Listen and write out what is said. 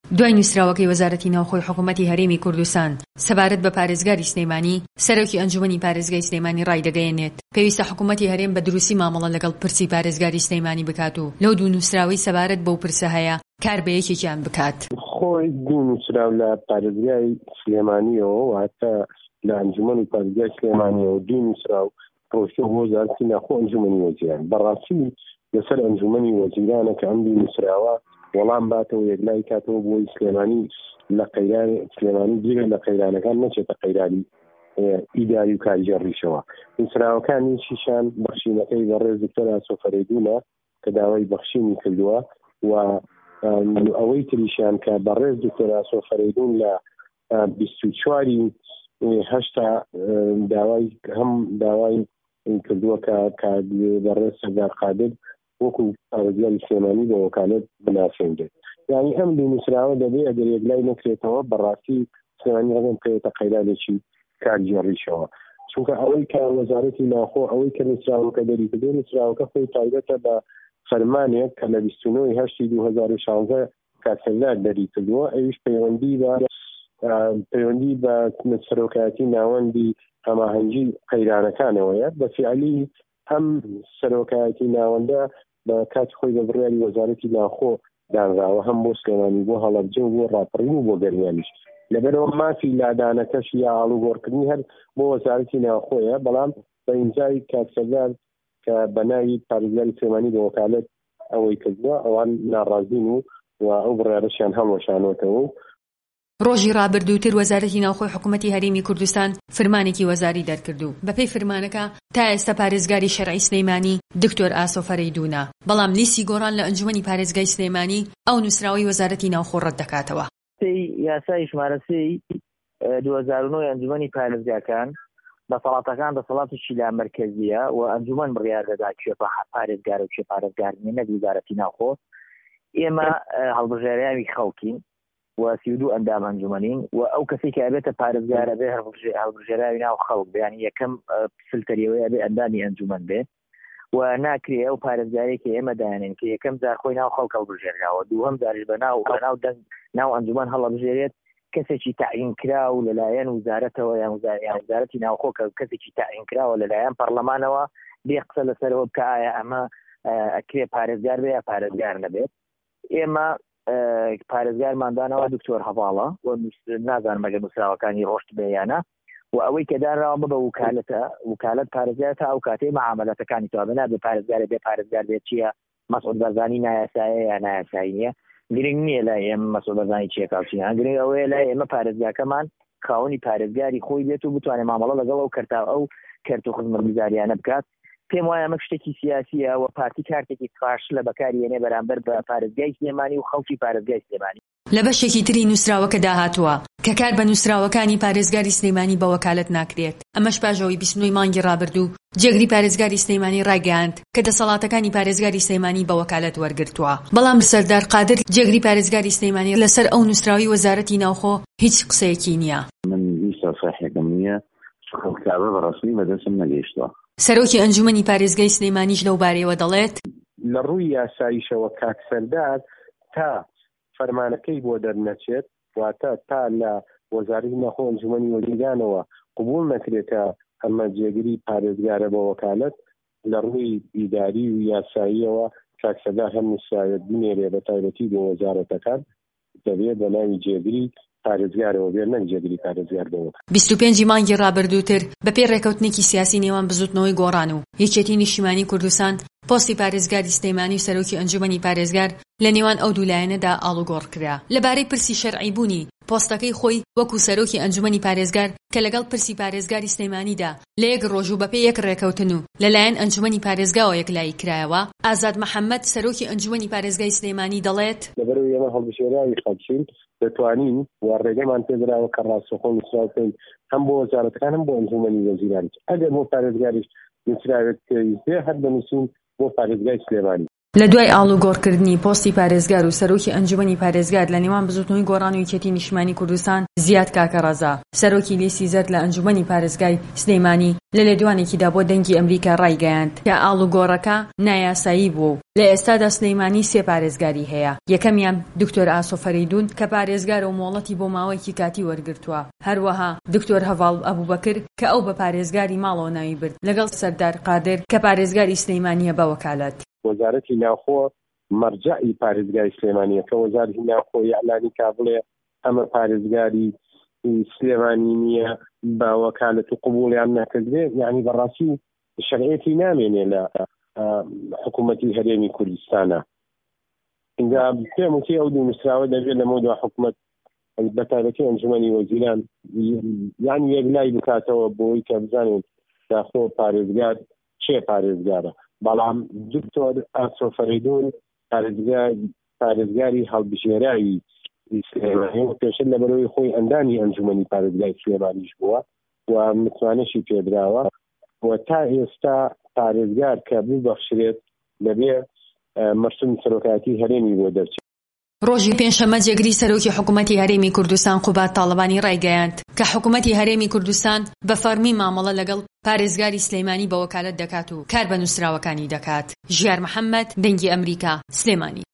دوای نووسراوەکەی وەزارەتی ناوخۆی حکوومەتی هەرێمی کوردستان سەبارەت بە پارێزگاری سلێمانی، سەرۆکی ئەنجومەنی پارێزگای سلێمانی ڕایدەگەیەنێت پێویستە حکوومەتی هەرێم بە دروستی مامەڵە لەگەڵ پرسی پارێزگاری سلێمانی بکات و لەو دوو نووسراوەی سەبارەت بەو پرسە هەیە کار بە یەکێکیان بکات. خۆی دوو نووسراو لە پارێزگای سلێمانیەوە واتە لە ئەنجومەنی پارێزگای سلێمانیەوە دوو نووسراو ڕۆشتە بۆ وەزارەتی ناوخۆ ئەنجومەنی وەزیران. بەڕاستی لەسەر ئەنجومەنی وەزیرانە کە ئەم دوو نووسراوە وەڵام باتەوە یەکلای کاتەوە بۆی سلێمانی لە قەیران سلێمانی دیگە لە قەیرانەکان نەچێتە قەیرانی ئیداری و کاریگەڕیشەوە. نووسراوەکانیشیشان بەخشینەکەی بەڕێز دکتۆر ئاسۆ فەرەیدوونە کە داوای بەخشینی کردووە و ئەوەی تریشیان کە بەڕێز دکتۆر ئاسۆ فەرەیدوون لە 24 هەشتا داوای کردووە کە بەڕێز سەردار قادر وەکو پارێزگاری سلێمانی بە وەکالەت بناسێنرێت. یعنی ئەم دوو نووسراوە دەبێت ئەگەر یەکلای نەکرێتەوە بەڕاستی سلێمانی ڕەگەم بکرێتە قەیرانێکی کارگێڕیشەوە. چونکە ئەوەی کە وەزارەتی ناوخۆ ئەوەی کە نووسراوەکە دەریکردێ نووسراوەکە خۆی تایبەتە بە فەرمانێک کە لە 29 هەشتی 2016 کاتسەردار دەریکردووە. ئەویش پەیوەندی بە سەرۆکایەتی ناوەندی هەماهەنگی قەیرانەکانەوەیە. بە فیعلی ئەم سەرۆکایەتی ناوەندە بە کاتی خۆی بە بڕیاری وەزارەتی ناوخۆ دانراوە هەم بۆ سلێمانی بۆ هەڵەبجە و بۆ ڕاپەڕین و بۆ گەرمیانیش. لەبەرەوە مافی لادانەکەش یا ئاڵوگۆڕکردنی هەر بۆ وەزارەتی ناوخۆیە، بەڵام بە ئیمزای کاتسەردار کە بە ناوی پارێزگاری سلێمانی بە وەکالەت ئەوەی کردووە ئەوان ناڕازین و ئەو بڕیارەشیان هەڵوەشانەوەتەوە. ڕۆژی ڕابردووتر وەزارەتی ناوخۆی حکوومەتی هەرێمی کوردستان فەرمانێکی وەزاری دەرکردو. بەپێی فەرمانەکە تا ئێستا پارێزگاری شەرعی سلێمانی دکتۆر ئاسۆ فەرەیدوونە، بەڵام لیستی گۆڕان لە ئەنجومەنی پارێزگای سلێمانی ئەو نووسراوەی وەزارەتی ناوخۆ ڕەت دەکاتەوە. یاسای ژمارە 2009 ئەنجومەنی پارێزگاکان دەسەڵاتەکان دەسەڵاتێکی لا مەرکەزیە و ئەنجومەن بڕیار دەدا کوێ پارێزگار و کوێ پارێزگار نیە، نەک وەزارەتی ناوخۆ. ئێمە هەڵبژێریاوی خەڵکین و 32 ئەندام ئەنجومەنین و ئەو کەسی کە ئەبێتە پارێزگارە بێ هەڵبژێراوی ناو خەڵک بێ، ینی یەکەم فلتەریەوەی بێ ئەندامی ئەنجومەن بێ و ناکرێ ئەو پارێزگارێکی ئێمە دایانێن کە یەکەم جار خۆی ناو خەڵک هەڵبژێراوە، دووهەم جاریش بە ناو ئەنجومەن هەڵبژێرێت کەسێکی تعیین کراو لەلایەن وزارەتەوە یان وزارەتی ناوخۆ کە کەسێکی تعیین کراوە لەلایەن پەرلەمانەوە بێ قسە لەسەرەوە بکە ئایا ئەمە ئەکرێ پارێزگار بێ یا پارێزگار نەبێت. ئێمە پارێزگارماندانەوە دکتۆر هەواڵە و نازانم مەگەر نووسراوەکانی ڕۆشت بێیانە و ئەوەی کە دانراوە بە وکالەت پارێزگار تا ئەو کاتێ معاملەتەکانی تۆ بنابێ پارێزگارە بێ پارێزگار بێت چییە مەسعود بەرزانی نایاسایە یا نایاسایی نییە. گرنگ نییە لای ئێمە مەسعود بەرزانی چیەکاوچیان، گرنگ ئەوەیە لای ئێمە پارێزگاکەمان خاوەنی پارێزگاری خۆی بێت و بتوانێت مامەڵە لەگەڵ ئەو کەرت و خزمەتگوزاریانە بکات. پێم وایە ئەمە شتێکی سیاسیە و پارتی کارتێکی قاش لە بەکارهێنێ بەرامبەر بە پارێزگای سلێمانی و خەڵکی پارێزگای سلێمانی. لە بەشێکی تری نووسراوەکە داهاتووە کە کار بە نووسراوەکانی پارێزگاری سلێمانی بە وەکالەت ناکرێت. ئەمەش پاژەوەی 29 مانگی ڕابردوو جێگری پارێزگاری سلێمانی ڕایگەیاند کە دەسەڵاتەکانی پارێزگاری سلێمانی بە وەکالەت وەرگرتووە، بەڵام سەردار قادر جێگری پارێزگاری سلێمانی لەسەر ئەو نووسراوی وەزارەتی ناوخۆ هیچ قسەیەکی نییە. من ویسا صحیحەکەم نییە خەڵکابە بەڕاستی بەدەستم نەگەیشتووە. سەرۆکی ئەنجومەنی پارێزگای سلێمانیش لەو بارەیەوە دەڵێت لە ڕووی یاساییشەوە کاکسەردار تا فەرمانەکەی بۆ دەرنەچێت واتە تا لە وەزارەتی ناوخۆ ئەنجومەنی وەزیرانەوە قبول نەکرێتە ئەمە جێگری پارێزگارە بە وەکالەت لە ڕووی ئیداری و یاساییەوە کاکسەردار هەم نووسراوێت بنێرێ بە تایبەتی بۆ وەزارەتەکان دەبێت بە ناوی جێگری پارێزگارەوە بێت نەک جێگری پارێزگار بەوە. 25 مانگی ڕابردووتر بەپێی ڕێکەوتنێکی سیاسی نێوان بزوتنەوەی گۆڕان و یەکێتی نیشتیمانی کوردستان پۆستی پارێزگاری سلێمانی و سەرۆکی ئەنجومەنی پارێزگار لە نێوان ئەو دوولایەنەدا ئاڵوگۆڕ کرا. لەبارەی پرسی شەرعی بوونی پۆستەکەی خۆی وەکو سەرۆکی ئەنجومەنی پارێزگار کە لەگەڵ پرسی پارێزگاری سلێمانیدا لە یەک ڕۆژ و بەپێی یەک ڕێکەوتن و لەلایەن ئەنجومەنی پارێزگاوە یەکلایی کرایەوە، ئازاد محەممەد سەرۆکی ئەنجومەنی پارێزگای سلێمانی دەڵێت لەبەرەوەی ئێمە هەڵبژێراوی خەڵکین دەتوانین و ڕێگەمان پێدراوە کە ڕاستەخۆ نووسراوەکەین هەم بۆ وەزارەتەکان هەم بۆ ئەنجومەنی وەزیران ئەگەر بۆ پارێزگاریش نووسراوێت پێویست بێ هەر بنووسین بۆ پارێزگای سلێمانی. لە دوای ئاڵوگۆڕکردنی پۆستی پارێزگار و سەرۆکی ئەنجومەنی پارێزگار لە نێوان بزوتنەوەی گۆڕان و یەکێتی نیشتیمانی کوردستان زیاد کاکەڕەزا سەرۆکی لێسی زەرد لە ئەنجومەنی پارێزگای سلەیمانی لە لێدوانێکیدا بۆ دەنگی ئەمریکا ڕایگەیاند کە ئاڵوگۆڕەکە نایاسایی بوو و لە ئێستادا سلەیمانی 3 پارێزگاری هەیە. یەکەمیان دکتۆر ئاسۆ فەریدون کە پارێزگارە و مۆڵەتی بۆ ماوەیەکی کاتی وەرگرتووە، هەروەها دکتۆر هەڤاڵ ئەبوبەکر کە ئەو بە پارێزگاری ماڵەوە ناوی برد لەگەڵ سەردار قادر کە پارێزگاری سلەیمانیە بە وەکالەت. وەزارەتی ناوخۆ مەرجەعی پارێزگای سلێمانیە کە وەزارەتی ناوخۆ یاعلانی کابڵێ ئەمە پارێزگاری سلێمانی نییە بە وەکالەت و قبوڵیان نەکردێ، یعنی بەڕاستی شەرعێتی نامێنێ لە حکوومەتی هەرێمی کوردستانە. اینجا پێم وتی ئەو دوو مسراوە دەبێت لەمە دو حکوومەت بەتایبەتی ئەنجومەنی وەزیران یعنی یەکلای بکاتەوە بۆی کە بزانێت داخۆ پارێزگار چێ پارێزگارە. بەڵام دکتۆر ئاسۆ فەریدون پارێزگاری هەڵبژێرایی سلێمانی و پێشتر لەبەرەوەی خۆی ئەندامی ئەنجومەنی پارێزگای سلێمانیش بووە و متمانەشی پێدراوە و تا ئێستا پارێزگار کە ببەخشرێت لەبێ مەرسومی سەرۆکایەتی هەرێمی بۆ دەرچێت. ڕۆژی پێنجشەممە جێگری سەرۆکی حکوومەتی هەرێمی کوردستان قوبات تاڵبانی ڕایگەیاند کە حکوومەتی هەرێمی کوردستان بە فەرمی مامەڵە لەگەڵ پارێزگاری سلەیمانی بە وەکالەت دەکات و کار بە نووسراوەکانی دەکات. ژیار محەممەد، دەنگی ئەمریکا، سلێمانی.